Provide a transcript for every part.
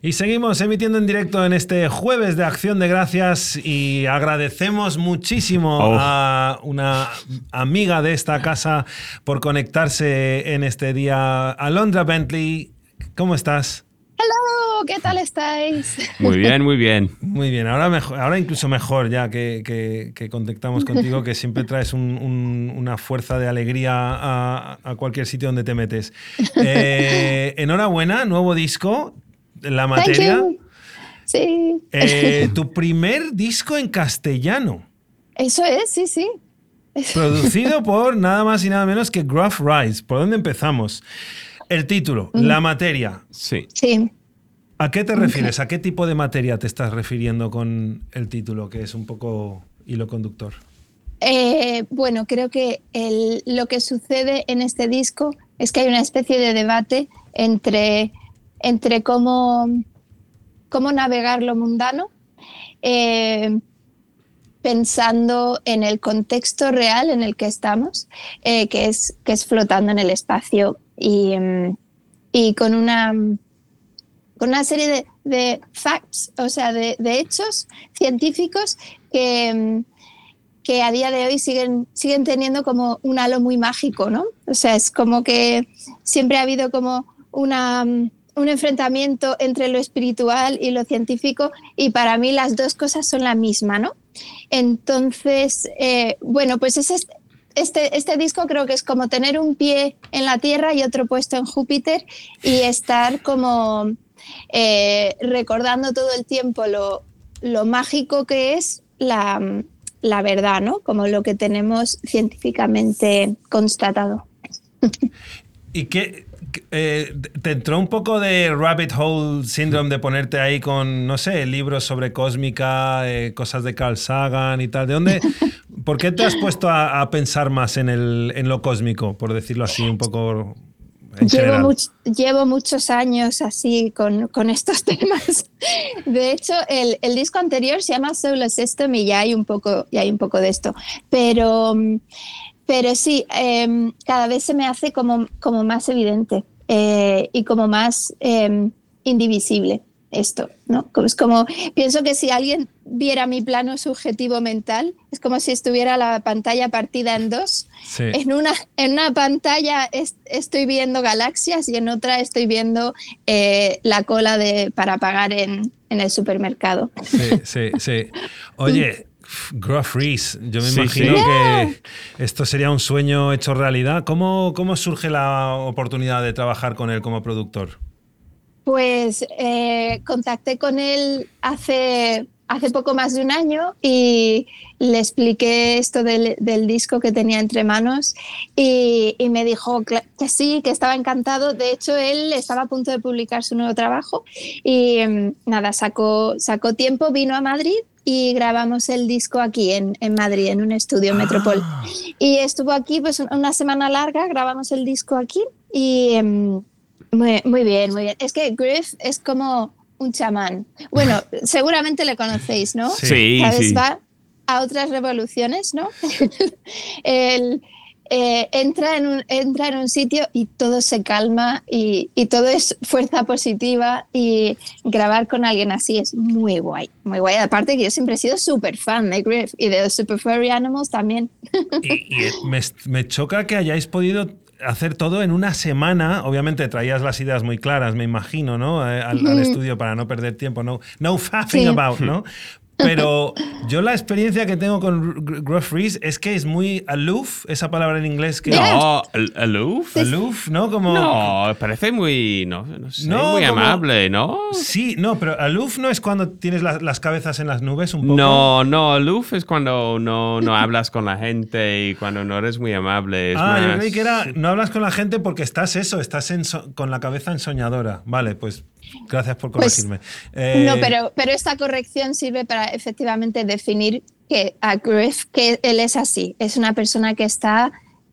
Y seguimos emitiendo en directo en este jueves de Acción de Gracias y agradecemos muchísimo a una amiga de esta casa por conectarse en este día. Alondra Bentley, ¿cómo estás? Hello, ¿qué tal estáis? Muy bien, muy bien. Muy bien, ahora incluso mejor ya que contactamos contigo, que siempre traes una fuerza de alegría a cualquier sitio donde te metes. Enhorabuena, nuevo disco, La Materia. Sí. Tu primer disco en castellano. Eso es, sí. Producido por nada más y nada menos que Gruff Rhys. ¿Por dónde empezamos? El título, La Materia. Sí. ¿A qué te refieres? ¿A qué tipo de materia te estás refiriendo con el título, que es un poco hilo conductor? Bueno, creo que lo que sucede en este disco es que hay una especie de debate entre cómo navegar lo mundano, pensando en el contexto real en el que estamos, que es flotando en el espacio y con una serie de facts, o sea, de hechos científicos que a día de hoy siguen teniendo como un halo muy mágico, ¿no? O sea, es como que siempre ha habido como un enfrentamiento entre lo espiritual y lo científico, y para mí las dos cosas son la misma, ¿no? Entonces, bueno, pues es este disco creo que es como tener un pie en la Tierra y otro puesto en Júpiter y estar como recordando todo el tiempo lo mágico que es la verdad, ¿no? Como lo que tenemos científicamente constatado. ¿Y qué te entró un poco de rabbit hole syndrome de ponerte ahí con, no sé, libros sobre cósmica, cosas de Carl Sagan y tal? ¿De dónde? ¿Por qué te has puesto a pensar más en lo cósmico, por decirlo así, un poco en general? Llevo muchos años así con estos temas. De hecho, el disco anterior se llama Solar System y ya hay un poco de esto. Pero sí, cada vez se me hace como más evidente y como más indivisible esto, ¿no? Es como, pienso que si alguien viera mi plano subjetivo mental, es como si estuviera la pantalla partida en dos. Sí. En una pantalla estoy viendo galaxias y en otra estoy viendo la cola para pagar en el supermercado. Sí. Oye, Gruff Rhys, yo me imagino que esto sería un sueño hecho realidad. ¿Cómo surge la oportunidad de trabajar con él como productor? Pues contacté con él hace poco más de un año y le expliqué esto del disco que tenía entre manos y me dijo que sí, que estaba encantado. De hecho, él estaba a punto de publicar su nuevo trabajo y nada, sacó tiempo, vino a Madrid y grabamos el disco aquí en Madrid, en un estudio Metropol. Y estuvo aquí pues una semana larga, grabamos el disco aquí y muy bien. Es que Gruff es como un chamán. Bueno, seguramente le conocéis, ¿no? Sí. ¿Sabes? Va a otras revoluciones, ¿no? Él entra en un sitio y todo se calma y todo es fuerza positiva, y grabar con alguien así es muy guay, muy guay. Aparte que yo siempre he sido súper fan de Gruff y de los Super Furry Animals también. Y me choca que hayáis podido hacer todo en una semana. Obviamente traías las ideas muy claras, me imagino, ¿no? Al estudio para no perder tiempo. No faffing about, ¿no? Pero yo la experiencia que tengo con Gruff Rhys es que es muy aloof, esa palabra en inglés que... No, aloof. Aloof, ¿no? Como... No, parece muy, no sé, muy como, amable, ¿no? Sí, no, pero aloof no es cuando tienes las cabezas en las nubes un poco. No, aloof es cuando no hablas con la gente y cuando no eres muy amable. Es más... yo creí que era, no hablas con la gente porque estás con la cabeza ensoñadora. Vale, pues... Gracias por corregirme. No, pero esta corrección sirve para efectivamente definir que a Gruff, que él es así. Es una persona que está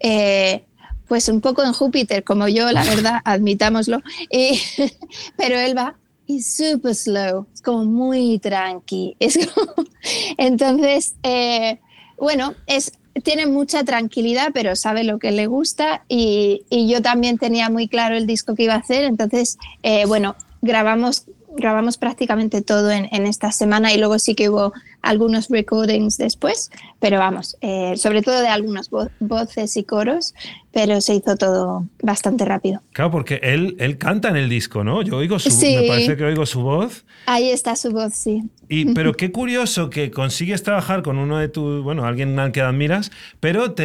pues un poco en Júpiter, como yo, la verdad, admitámoslo. Pero él va y super slow, es como muy tranqui. Entonces, bueno, tiene mucha tranquilidad, pero sabe lo que le gusta y yo también tenía muy claro el disco que iba a hacer. Entonces, bueno, grabamos grabamos prácticamente todo en esta semana y luego sí que hubo algunos recordings después, pero vamos, sobre todo de algunas voces y coros, pero se hizo todo bastante rápido. Claro, porque él canta en el disco, ¿no? Yo oigo Sí, me parece que oigo su voz. ahí está su voz, sí. Pero qué curioso que consigues trabajar con uno de tus, bueno, alguien al que admiras, pero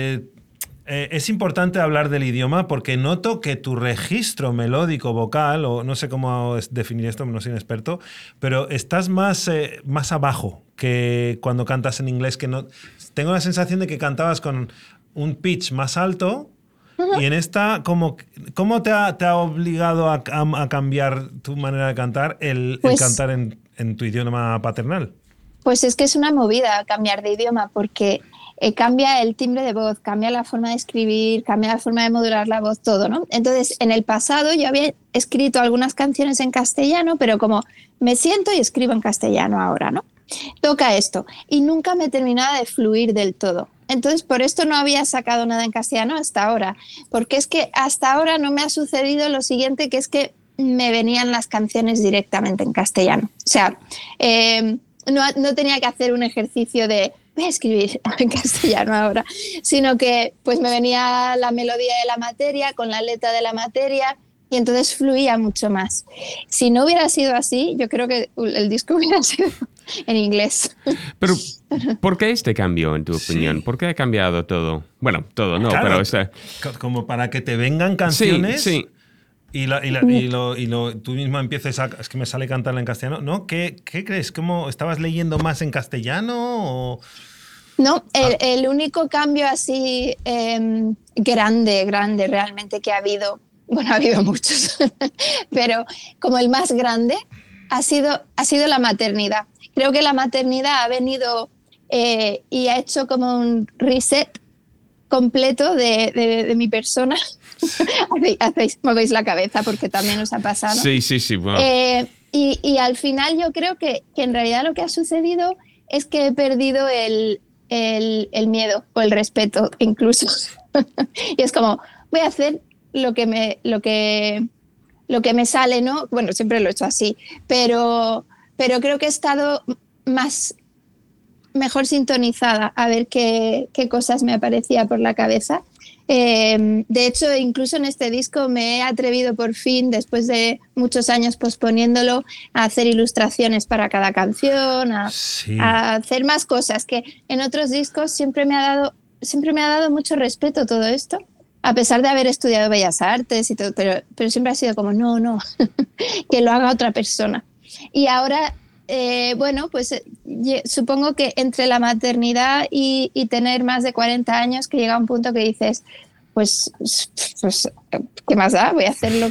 es importante hablar del idioma porque noto que tu registro melódico vocal, o no sé cómo definir esto, no soy un experto, pero estás más abajo que cuando cantas en inglés. Que no, tengo la sensación de que cantabas con un pitch más alto. Y en esta, ¿cómo te ha obligado a cambiar tu manera de cantar el cantar en tu idioma paternal? Pues es que es una movida cambiar de idioma porque cambia el timbre de voz, cambia la forma de escribir, cambia la forma de modular la voz, todo, ¿no? Entonces, en el pasado yo había escrito algunas canciones en castellano, pero como me siento y escribo en castellano ahora, ¿no? Toca esto. Y nunca me terminaba de fluir del todo. Entonces, por esto no había sacado nada en castellano hasta ahora. Porque es que hasta ahora no me ha sucedido lo siguiente, que es que me venían las canciones directamente en castellano. O sea, no tenía que hacer un ejercicio de voy a escribir en castellano ahora, sino que pues me venía la melodía de la materia con la letra de la materia y entonces fluía mucho más. Si no hubiera sido así, yo creo que el disco hubiera sido en inglés. Pero, ¿por qué este cambio, en tu opinión? ¿Por qué ha cambiado todo? Bueno, todo no, Claro, pero... como para que te vengan canciones... Sí. Y tú misma empieces es que me sale cantarla en castellano, ¿no? ¿Qué crees? ¿Cómo estabas leyendo más en castellano o...? No, el único cambio así grande realmente que ha habido, bueno, ha habido muchos, pero como el más grande ha sido la maternidad. Creo que la maternidad ha venido y ha hecho como un reset completo de mi persona. Movéis la cabeza porque también os ha pasado. Sí. Wow. Y al final yo creo que en realidad lo que ha sucedido es que he perdido el miedo o el respeto incluso. Y es como, voy a hacer lo que me sale, ¿no? Bueno, siempre lo he hecho así, pero creo que he estado mejor sintonizada a ver qué cosas me aparecía por la cabeza. De hecho, incluso en este disco me he atrevido por fin, después de muchos años posponiéndolo, a hacer ilustraciones para cada canción, a hacer más cosas, que en otros discos siempre me ha dado mucho respeto todo esto, a pesar de haber estudiado Bellas Artes y todo, pero siempre ha sido como, no, que lo haga otra persona. Y ahora... bueno, pues supongo que entre la maternidad y tener más de 40 años que llega un punto que dices, pues ¿qué más da? Voy a hacer lo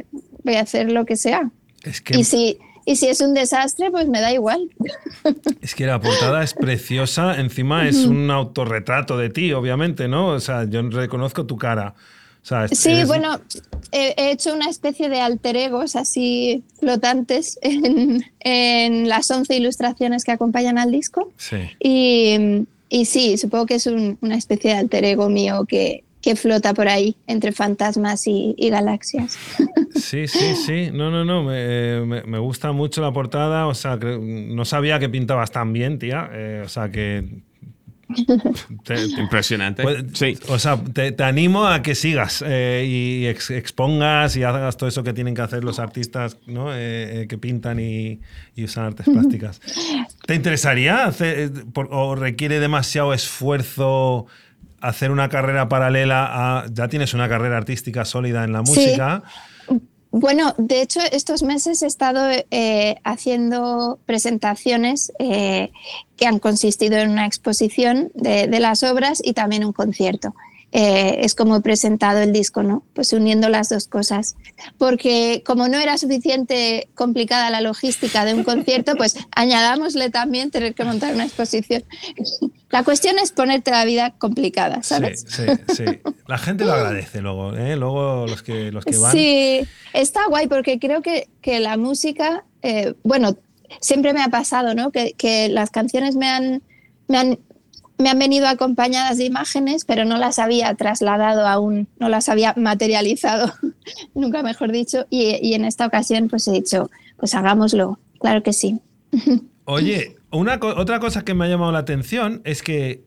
que sea. Es que, y si es un desastre, pues me da igual. Es que la portada es preciosa, encima es un autorretrato de ti, obviamente, ¿no? O sea, yo reconozco tu cara. O sea, sí, bueno, he hecho una especie de alter egos así flotantes en las 11 ilustraciones que acompañan al disco. Sí. Y sí, supongo que es una especie de alter ego mío que flota por ahí entre fantasmas y galaxias. Sí. No. Me gusta mucho la portada. O sea, no sabía que pintabas tan bien, tía. O sea, que... Impresionante. Pues, sí. O sea, te animo a que sigas y expongas y hagas todo eso que tienen que hacer los artistas, ¿no? Que pintan y usan artes plásticas. ¿Te interesaría hacer, o requiere demasiado esfuerzo hacer una carrera paralela a... Ya tienes una carrera artística sólida en la música. Sí. Bueno, de hecho, estos meses he estado haciendo presentaciones que han consistido en una exposición de las obras y también un concierto. Es como he presentado el disco, ¿no? Pues uniendo las dos cosas. Porque como no era suficiente complicada la logística de un concierto, pues añadámosle también tener que montar una exposición. La cuestión es ponerte la vida complicada, ¿sabes? Sí. La gente lo agradece luego, ¿eh? Luego los que van... Sí, está guay porque creo que la música, bueno, siempre me ha pasado, ¿no? Que las canciones me han venido acompañadas de imágenes, pero no las había trasladado aún, no las había materializado, nunca mejor dicho, y en esta ocasión pues he dicho, pues hagámoslo, claro que sí. Oye, otra cosa que me ha llamado la atención es que,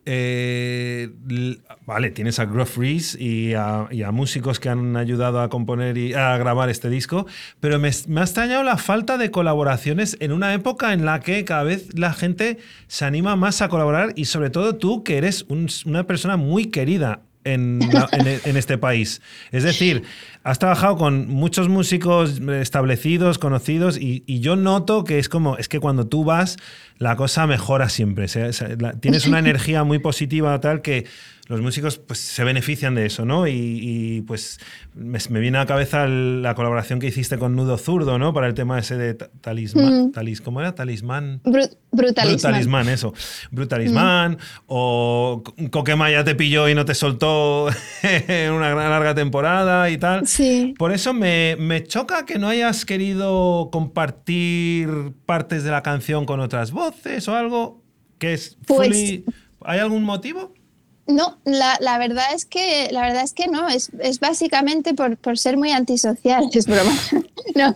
vale, tienes a Gruff Rhys y a músicos que han ayudado a componer y a grabar este disco, pero me ha extrañado la falta de colaboraciones en una época en la que cada vez la gente se anima más a colaborar y sobre todo tú, que eres una persona muy querida en este país. Es decir, has trabajado con muchos músicos establecidos, conocidos, y yo noto que es que cuando tú vas, la cosa mejora siempre. Tienes una energía muy positiva tal que los músicos pues, se benefician de eso, ¿no? Y pues me viene a la cabeza la colaboración que hiciste con Nudo Zurdo, ¿no? Para el tema ese de talismán. ¿Cómo era? Talismán. Brutalismán, eso. Brutalismán. O Coquemaya te pilló y no te soltó en una larga temporada y tal. Sí. Por eso me choca que no hayas querido compartir partes de la canción con otras voces o algo que es fully... ¿Hay algún motivo? No, la verdad es que no, es básicamente por ser muy antisocial, es broma. No,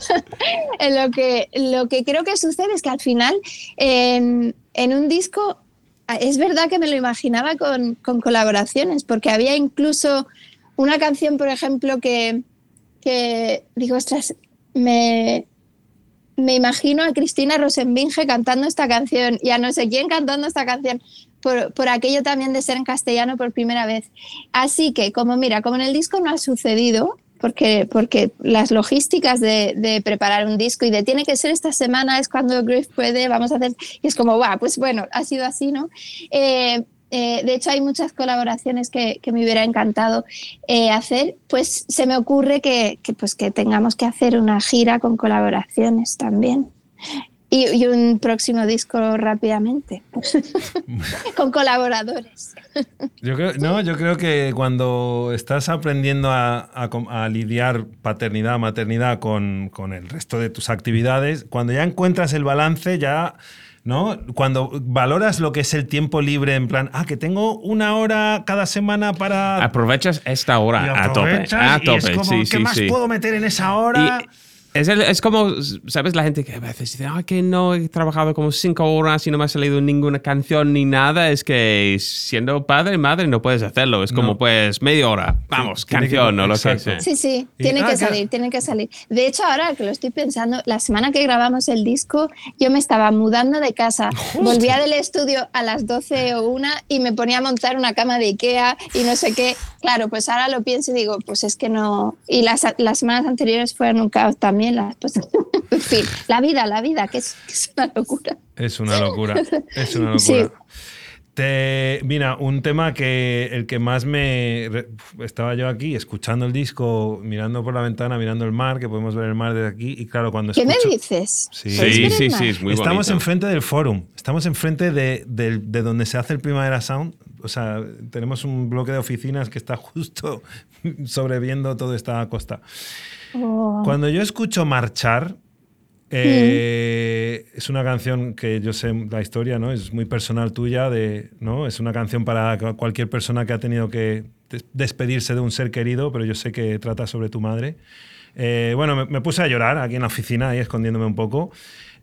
lo que creo que sucede es que al final en un disco es verdad que me lo imaginaba con colaboraciones, porque había incluso una canción, por ejemplo, que digo, ostras, me imagino a Cristina Rosenbinge cantando esta canción y a no sé quién cantando esta canción. Por aquello también de ser en castellano por primera vez. Así que, como en el disco no ha sucedido, porque las logísticas de preparar un disco y de tiene que ser esta semana, es cuando Gruff puede, vamos a hacer... Y es como, pues bueno, ha sido así, ¿no? De hecho, hay muchas colaboraciones que me hubiera encantado hacer. Pues se me ocurre que tengamos que hacer una gira con colaboraciones también. Y un próximo disco rápidamente, con colaboradores. Yo creo que cuando estás aprendiendo a lidiar paternidad, maternidad con el resto de tus actividades, cuando ya encuentras el balance, ya... ¿no? Cuando valoras lo que es el tiempo libre, en plan, que tengo una hora cada semana para... Aprovechas esta hora a tope. Y es como, ¿qué más puedo meter en esa hora? Es como, ¿sabes? La gente que a veces dice, que no he trabajado como 5 horas y no me ha salido ninguna canción ni nada. Es que siendo padre y madre no puedes hacerlo. Es como, pues, media hora. Vamos, canción o lo que sea. Sí, tiene que salir. De hecho, ahora que lo estoy pensando, la semana que grabamos el disco, yo me estaba mudando de casa. Volvía del estudio a las 12 o 1 y me ponía a montar una cama de Ikea y no sé qué. Claro, pues ahora lo pienso y digo, pues es que no... Y las semanas anteriores fueron un caos también. En fin, la vida, que es una locura. Es una locura. Sí. Mira, un tema que el que más estaba yo aquí escuchando el disco, mirando por la ventana, mirando el mar, que podemos ver el mar desde aquí, y claro, cuando ¿Qué me dices? Sí, es muy Estamos bonito. enfrente del Forum, estamos enfrente de donde se hace el Primavera Sound. O sea, tenemos un bloque de oficinas que está justo sobreviendo toda esta costa. Cuando yo escucho Marchar, es una canción que yo sé la historia, ¿no? Es muy personal tuya, ¿no? Es una canción para cualquier persona que ha tenido que despedirse de un ser querido, pero yo sé que trata sobre tu madre. Bueno, me puse a llorar aquí en la oficina, ahí escondiéndome un poco.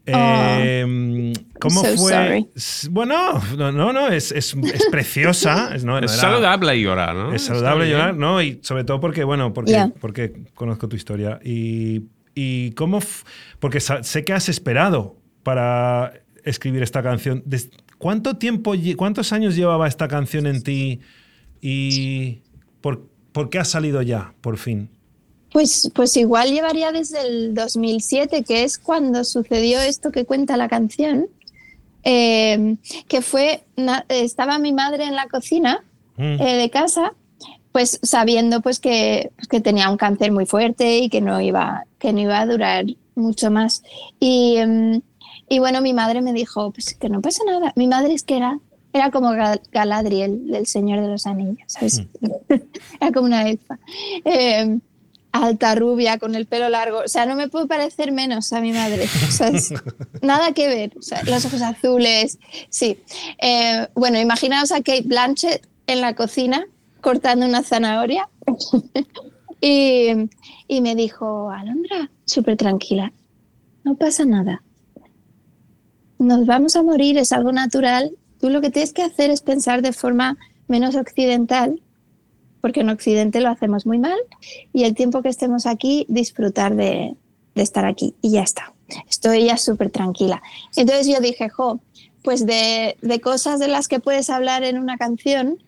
¿Cómo fue? Sorry. Bueno, no, es preciosa. Es saludable llorar, ¿no? Es saludable llorar, ¿no? Y sobre todo porque conozco tu historia. Y cómo... Porque sé que has esperado para escribir esta canción. ¿Cuántos años llevaba esta canción en ti? ¿Y por qué ha salido ya, por fin? Pues igual llevaría desde el 2007, que es cuando sucedió esto que cuenta la canción, que fue, estaba mi madre en la cocina de casa, pues sabiendo pues que tenía un cáncer muy fuerte y que no iba a durar mucho más. Y bueno, mi madre me dijo, pues que no pasa nada. Mi madre es que era como Galadriel del Señor de los Anillos, ¿sabes? Era como una elfa. Alta, rubia, con el pelo largo. O sea, no me puedo parecer menos a mi madre. O sea, nada que ver. O sea, los ojos azules, sí. Bueno, imaginaos a Kate Blanchett en la cocina cortando una zanahoria y me dijo, Alondra, súper tranquila, no pasa nada. Nos vamos a morir, es algo natural. Tú lo que tienes que hacer es pensar de forma menos occidental, porque en Occidente lo hacemos muy mal, y el tiempo que estemos aquí, disfrutar de estar aquí, y ya está. Estoy ya súper tranquila. Entonces yo dije, pues de cosas de las que puedes hablar en una canción,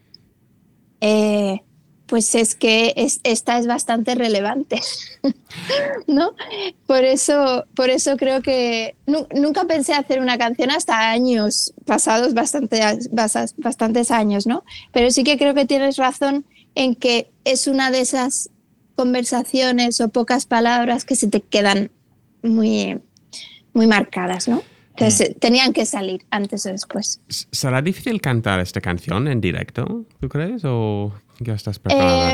pues es que esta es bastante relevante, ¿no? Por eso creo que nunca pensé hacer una canción hasta años pasados, bastantes años, ¿no? Pero sí que creo que tienes razón en que es una de esas conversaciones o pocas palabras que se te quedan muy, muy marcadas, ¿no? Que tenían que salir antes o después. ¿Será difícil cantar esta canción en directo, tú crees? ¿O ya estás preparada?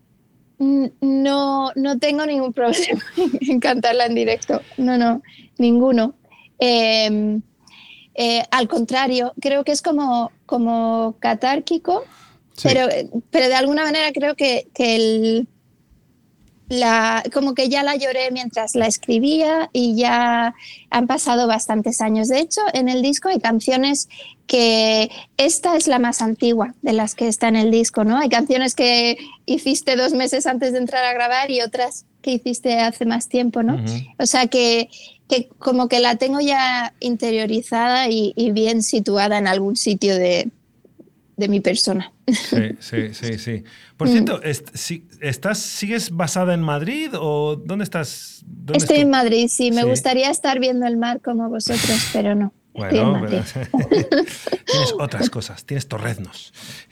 No tengo ningún problema en cantarla en directo. No, ninguno. Al contrario, creo que es como catárquico, Sí. pero de alguna manera creo que como que ya la lloré mientras la escribía y ya han pasado bastantes años. De hecho, en el disco hay canciones que esta es la más antigua de las que está en el disco, ¿no? Hay canciones que hiciste 2 meses antes de entrar a grabar y otras que hiciste hace más tiempo, ¿no? Uh-huh. O sea que como que la tengo ya interiorizada y bien situada en algún sitio de mi persona. Sí. Por cierto, ¿sigues basada en Madrid o dónde estás? Estoy en Madrid, sí. Me gustaría estar viendo el mar como vosotros, pero no. Estoy en Madrid. Pero tienes otras cosas, tienes torreznos.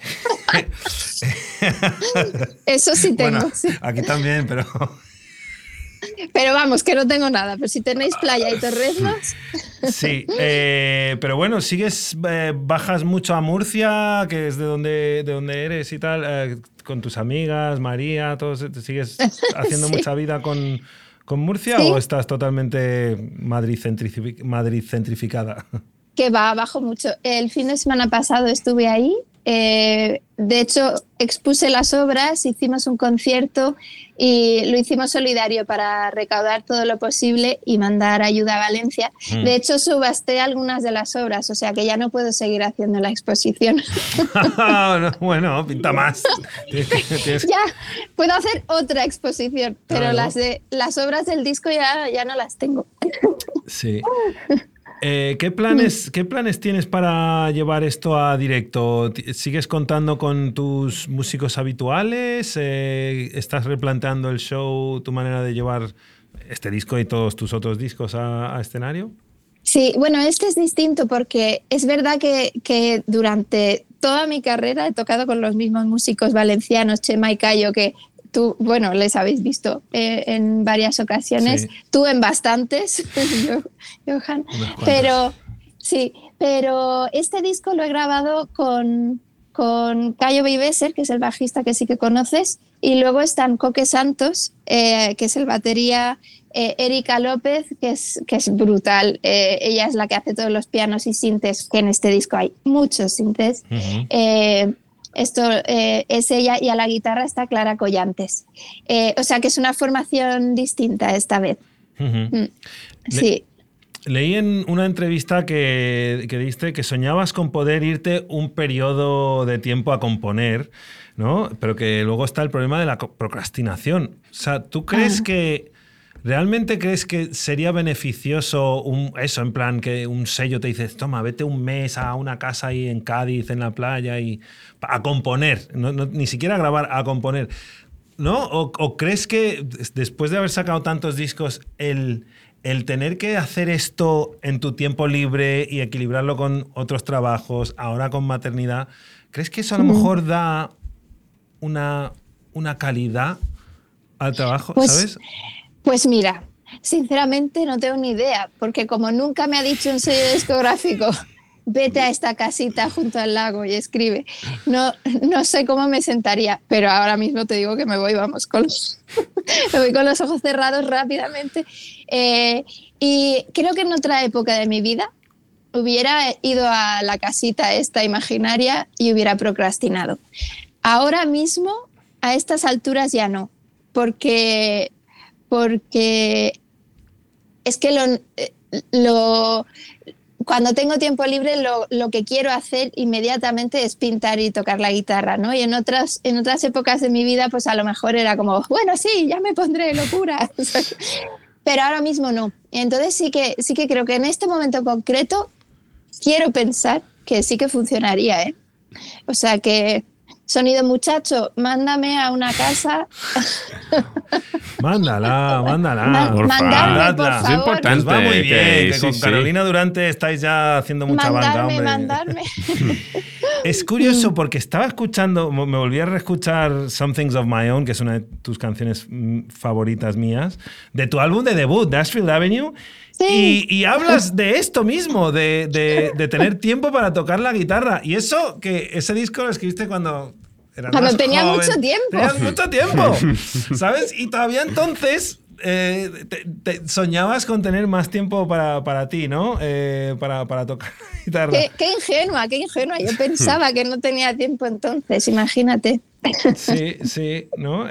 Eso sí tengo. Bueno, sí. aquí también, pero... Pero vamos, que no tengo nada. Pero si tenéis playa y torreznos... Sí, pero bueno, bajas mucho a Murcia, que es de donde eres y tal, con tus amigas, María, todos, ¿sigues haciendo mucha vida con Murcia o estás totalmente Madrid centrificada? Que bajo mucho. El fin de semana pasado estuve ahí. De hecho, expuse las obras, hicimos un concierto y lo hicimos solidario para recaudar todo lo posible y mandar ayuda a Valencia. De hecho, subasté algunas de las obras, o sea que ya no puedo seguir haciendo la exposición. Bueno, pinta más. Ya, puedo hacer otra exposición, pero las obras del disco ya no las tengo. Sí. ¿Qué planes tienes para llevar esto a directo? ¿Sigues contando con tus músicos habituales? ¿Estás replanteando el show, tu manera de llevar este disco y todos tus otros discos a escenario? Sí, bueno, este es distinto porque es verdad que durante toda mi carrera he tocado con los mismos músicos valencianos, Chema y Cayo, que tú, bueno, les habéis visto en varias ocasiones, sí. Tú en bastantes, Johan, pero este disco lo he grabado con Cayo Viveser, que es el bajista que sí que conoces, y luego están Coque Santos, que es el batería, Erika López, que es brutal, ella es la que hace todos los pianos y sintes, que en este disco hay muchos sintes. Uh-huh. Esto es ella, y a la guitarra está Clara Collantes. O sea que es una formación distinta esta vez. Uh-huh. Sí. Leí en una entrevista que diste que soñabas con poder irte un periodo de tiempo a componer, ¿no? Pero que luego está el problema de la procrastinación. O sea, ¿tú crees ¿realmente crees que sería beneficioso eso, en plan que un sello te dice, toma, vete un mes a una casa ahí en Cádiz, en la playa, y a componer, ni siquiera a grabar, a componer, ¿no? ¿O crees que después de haber sacado tantos discos, el tener que hacer esto en tu tiempo libre y equilibrarlo con otros trabajos, ahora con maternidad, crees que eso a lo mejor da una calidad al trabajo, ¿sabes? Pues mira, sinceramente no tengo ni idea, porque como nunca me ha dicho un sello discográfico, vete a esta casita junto al lago y escribe, no sé cómo me sentaría, pero ahora mismo te digo que me voy, vamos, me voy con los ojos cerrados rápidamente. Y creo que en otra época de mi vida hubiera ido a la casita esta imaginaria y hubiera procrastinado. Ahora mismo, a estas alturas ya no, porque es que cuando tengo tiempo libre lo que quiero hacer inmediatamente es pintar y tocar la guitarra, ¿no? Y en otras épocas de mi vida pues a lo mejor era como, bueno, sí, ya me pondré locura. Pero ahora mismo no. Entonces sí que creo que en este momento concreto quiero pensar que sí que funcionaría, ¿eh? O sea que, sonido muchacho, mándame a una casa. Mándala. Mandarme, por favor. Es importante. Pues va muy bien, que sí, con sí. Carolina Durante estáis ya haciendo mucha banca, hombre. Mandarme. Es curioso porque estaba escuchando, me volví a reescuchar Some Things of My Own, que es una de tus canciones favoritas mías, de tu álbum de debut, Nashville Avenue. Sí. Y hablas de esto mismo, de tener tiempo para tocar la guitarra. Y eso, que ese disco lo escribiste cuando eras más tenía joven. mucho tiempo. Tenías mucho tiempo, ¿sabes? Y todavía entonces te soñabas con tener más tiempo para ti, ¿no? Para tocar la guitarra. Qué ingenua. Yo pensaba que no tenía tiempo entonces, imagínate. Sí, ¿no?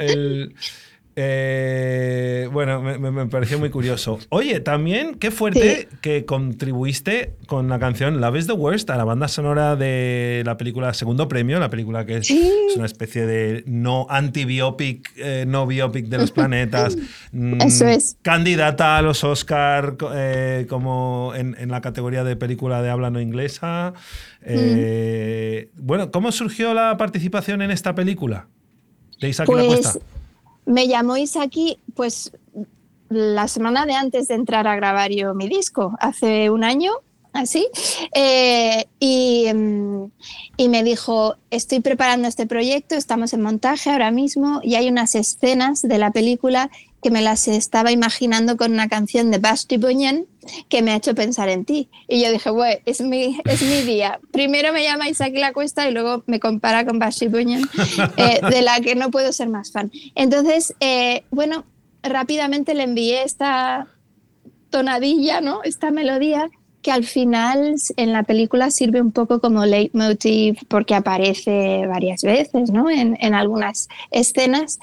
Bueno, me pareció muy curioso. Oye, también, qué fuerte que contribuiste con la canción Love is the Worst a la banda sonora de la película Segundo Premio, la película que es una especie de no anti-biopic, no biopic de los planetas. Eso es. Candidata a los Oscar como en la categoría de película de habla no inglesa. Bueno, ¿cómo surgió la participación en esta película de Isaki La Cuesta? Me llamó Isaki, pues la semana de antes de entrar a grabar yo mi disco, hace un año, así, y me dijo, estoy preparando este proyecto, estamos en montaje ahora mismo y hay unas escenas de la película que me las estaba imaginando con una canción de Vashti Bunyan que me ha hecho pensar en ti. Y yo dije, bueno, es mi día. Primero me llama Isaki La Cuesta y luego me compara con Vashti Bunyan, de la que no puedo ser más fan. Entonces, bueno, rápidamente le envié esta tonadilla, ¿no? Esta melodía que al final en la película sirve un poco como leitmotiv porque aparece varias veces, ¿no? En algunas escenas.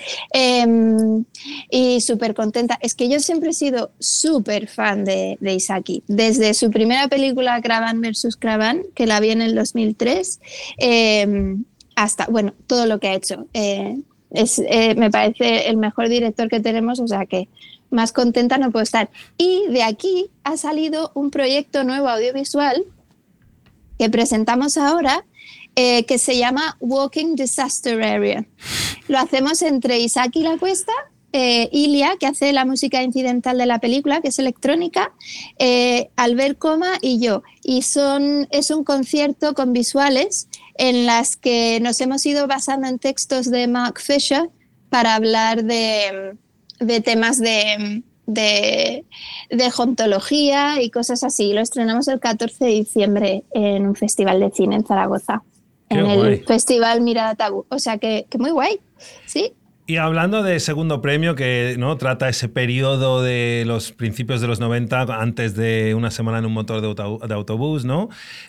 Y súper contenta. Es que yo siempre he sido súper fan de Isaki. Desde su primera película, Cravan vs. Cravan, que la vi en el 2003, hasta, bueno, todo lo que ha hecho. Me parece el mejor director que tenemos, o sea que más contenta no puedo estar. Y de aquí ha salido un proyecto nuevo audiovisual que presentamos ahora, que se llama Walking Disaster Area. Lo hacemos entre Isaki La Cuesta, Ilia, que hace la música incidental de la película, que es electrónica, Albert Coma y yo. Y es un concierto con visuales en las que nos hemos ido basando en textos de Mark Fisher para hablar de temas de ontología y cosas así. Lo estrenamos el 14 de diciembre en un festival de cine en Zaragoza, el Festival Mirada Tabú. O sea que muy guay, sí. Y hablando de Segundo Premio, que ¿no? trata ese periodo de los principios de los 90, antes de Una semana en un motor de autobús, ¿no?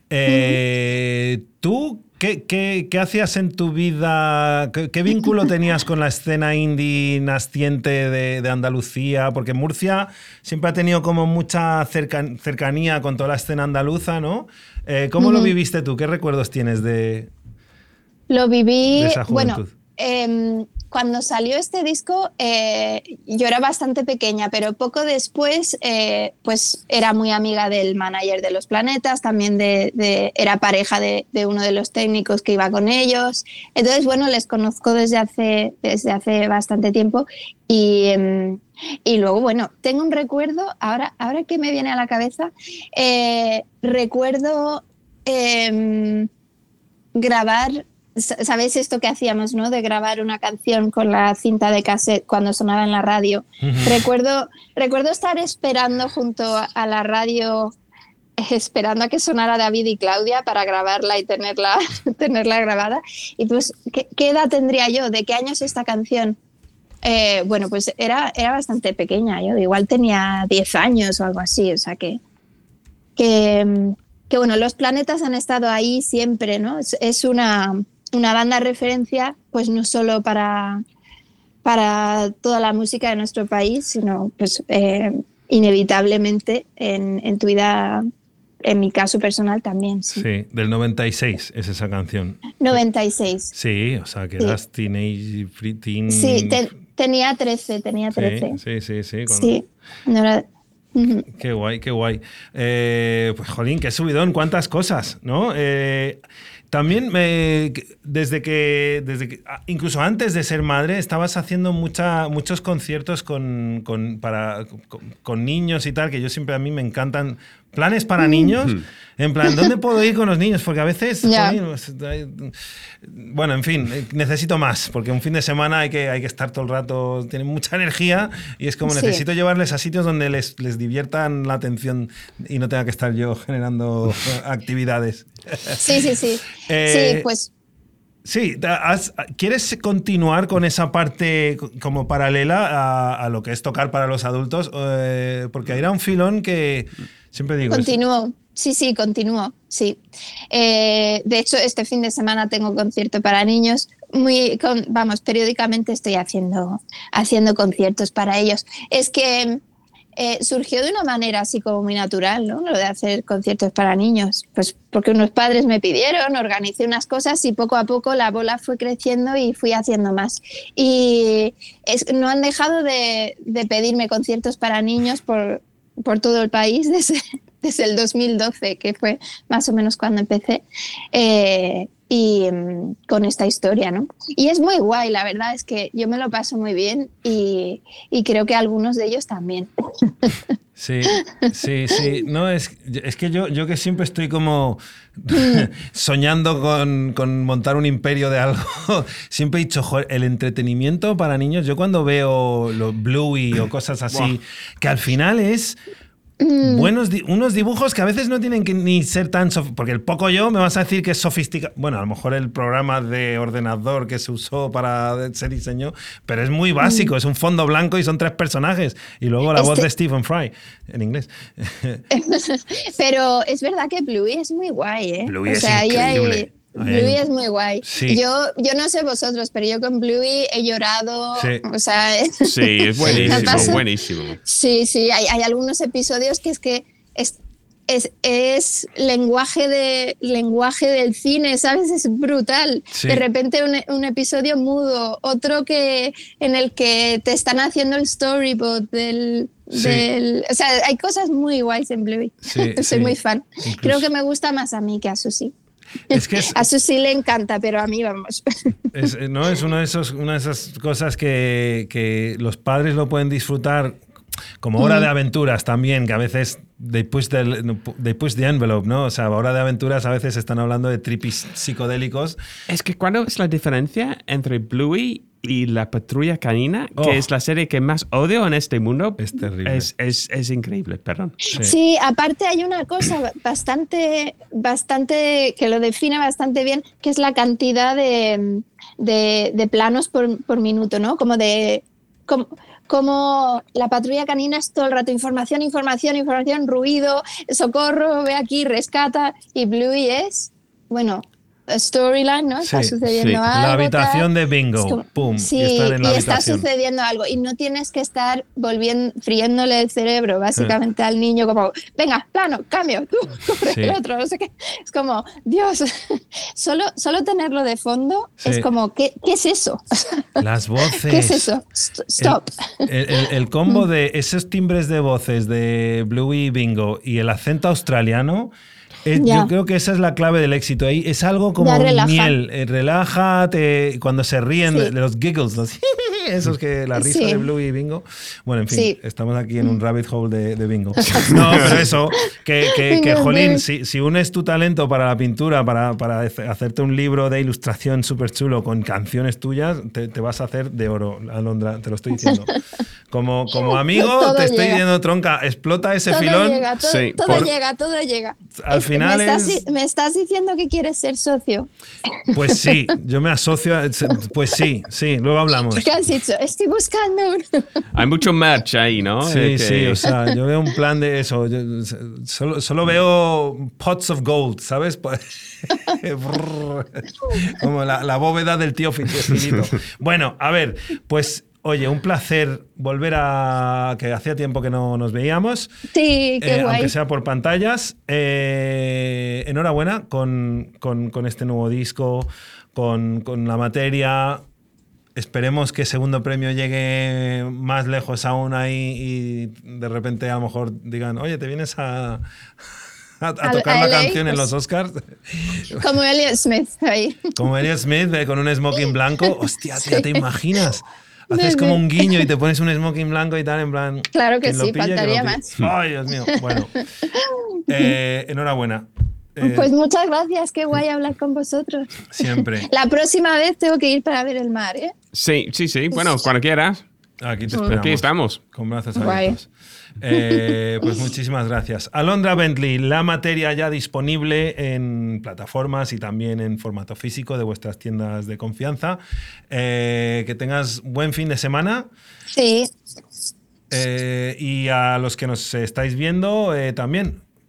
¿Tú qué hacías en tu vida? ¿Qué vínculo tenías con la escena indie naciente de Andalucía? Porque Murcia siempre ha tenido como mucha cercanía con toda la escena andaluza, ¿no? ¿Cómo lo viviste tú? ¿Qué recuerdos tienes de esa juventud? Bueno, cuando salió este disco, yo era bastante pequeña, pero poco después pues era muy amiga del manager de Los Planetas, también era pareja de uno de los técnicos que iba con ellos. Entonces, bueno, les conozco desde hace bastante tiempo y luego, bueno, tengo un recuerdo, ahora que me viene a la cabeza, recuerdo grabar. ¿Sabéis esto que hacíamos, ¿no? De grabar una canción con la cinta de cassette cuando sonaba en la radio. Recuerdo estar esperando junto a la radio, esperando a que sonara David y Claudia para grabarla y tenerla grabada. Y pues, ¿qué edad tendría yo? ¿De qué año es esta canción? Bueno, pues era bastante pequeña. Yo igual tenía 10 años o algo así. O sea que bueno, Los Planetas han estado ahí siempre, ¿no? Es una banda referencia, pues no solo para toda la música de nuestro país, sino pues inevitablemente en tu vida, en mi caso personal también. Sí, Sí, del 96 es esa canción. 96. Sí, o sea, que Sí. eras teenage, teen... Sí, tenía 13. Sí. Sí, no era... Ujú. Qué guay, qué guay. Pues jolín, qué subidón, cuántas cosas, ¿no? También desde que incluso antes de ser madre estabas haciendo muchos conciertos con niños y tal, que yo siempre, a mí me encantan planes para niños. En plan, ¿dónde puedo ir con los niños? Porque a veces, jolín, bueno, en fin, necesito más, porque un fin de semana hay que estar todo el rato, tienen mucha energía y es como necesito llevarles a sitios donde les diviertan la atención y no tenga que estar yo generando actividades. Sí. Sí, pues... Sí, ¿quieres continuar con esa parte como paralela a lo que es tocar para los adultos? Porque era un filón que siempre digo... Continúo. Sí, continúo, sí. De hecho, este fin de semana tengo concierto para niños. Periódicamente estoy haciendo conciertos para ellos. Es que surgió de una manera así como muy natural, ¿no? Lo de hacer conciertos para niños. Pues porque unos padres me pidieron, organicé unas cosas y poco a poco la bola fue creciendo y fui haciendo más. Y no han dejado de pedirme conciertos para niños por todo el país desde el 2012, que fue más o menos cuando empecé, y con esta historia, ¿no? Y es muy guay, la verdad es que yo me lo paso muy bien y creo que algunos de ellos también. Sí. No, es que yo que siempre estoy como soñando con montar un imperio de algo, siempre he dicho, joder, el entretenimiento para niños, yo cuando veo los Bluey o cosas así, que al final es... unos dibujos que a veces no tienen que ni ser tan... Porque el Pocoyo me vas a decir que es sofisticado. Bueno, a lo mejor el programa de ordenador que se usó para ese diseño, pero es muy básico, es un fondo blanco y son 3 personajes. Y luego la voz de Stephen Fry, en inglés. Pero es verdad que Bluey es muy guay, ¿eh? Bluey es increíble. Bluey es muy guay. Sí. Yo no sé vosotros, pero yo con Bluey he llorado. Sí. O sea, sí, es buenísimo. Sí, hay algunos episodios que es lenguaje del cine, ¿sabes? Es brutal. Sí. De repente un episodio mudo, otro en el que te están haciendo el storyboard o sea, hay cosas muy guays en Bluey. Soy muy fan. Incluso. Creo que me gusta más a mí que a Susie. Es que a Susie le encanta, pero a mí, vamos. Es una de esas cosas que los padres lo pueden disfrutar como Hora de Aventuras también, que a veces they push the envelope, ¿no? O sea, Hora de Aventuras a veces están hablando de tripis psicodélicos. Es que ¿cuál es la diferencia entre Bluey y La Patrulla Canina, que es la serie que más odio en este mundo? Es terrible. Es increíble, perdón. Sí, aparte hay una cosa bastante que lo define bastante bien, que es la cantidad de planos por minuto, ¿no? Como La Patrulla Canina es todo el rato información, ruido, socorro, ve aquí, rescata, y Bluey es, bueno, storyline, ¿no? Está sucediendo algo. La habitación de Bingo, pum, sí, y están en la habitación. Está sucediendo algo y no tienes que estar friéndole el cerebro básicamente al niño como, venga, plano, cambio, tú, corre el otro, no sé qué. Es como, Dios, solo tenerlo de fondo es como, ¿qué es eso? Las voces. ¿Qué es eso? Stop. El combo de esos timbres de voces de Bluey y Bingo y el acento australiano... yo creo que esa es la clave del éxito. Ahí es algo como miel. Relájate cuando se ríen de los giggles, esos que la risa de Bluey y Bingo. Bueno, en fin, estamos aquí en un rabbit hole de Bingo. No, pero eso, que jolín, si unes tu talento para la pintura, para hacerte un libro de ilustración súper chulo con canciones tuyas, te vas a hacer de oro, Alondra, te lo estoy diciendo. Como amigo, todo te estoy diciendo, tronca, explota ese filón. Todo llega. Al final me estás diciendo que quieres ser socio. Pues sí, yo me asocio. Pues sí, luego hablamos. ¿Qué has dicho? Estoy buscando Hay mucho merch ahí, ¿no? Sí, o sea, yo veo un plan de eso. Solo veo pots of gold, ¿sabes? Como la bóveda del tío Finito. Bueno, a ver, pues Oye, un placer volver a... que hacía tiempo que no nos veíamos. Sí, qué guay. Aunque sea por pantallas. Enhorabuena con este nuevo disco, con la materia. Esperemos que Segundo Premio llegue más lejos aún ahí y de repente a lo mejor digan, oye, ¿te vienes a tocar la canción en los Oscars? Como Elliott Smith ahí. Como Elliott Smith con un smoking blanco. Hostia, tía, ¿te imaginas? Haces como un guiño y te pones un smoking blanco y tal, en plan... Claro que sí, faltaría más. Ay, Dios mío. Bueno, enhorabuena. Pues muchas gracias, qué guay hablar con vosotros. Siempre. La próxima vez tengo que ir para ver el mar, ¿eh? Sí. Bueno, cuando quieras. Aquí te esperamos. Aquí estamos. Con brazos abiertos. Pues muchísimas gracias. Alondra Bentley, la materia ya disponible en plataformas y también en formato físico de vuestras tiendas de confianza. Que tengas buen fin de semana. Sí. Y a los que nos estáis viendo también.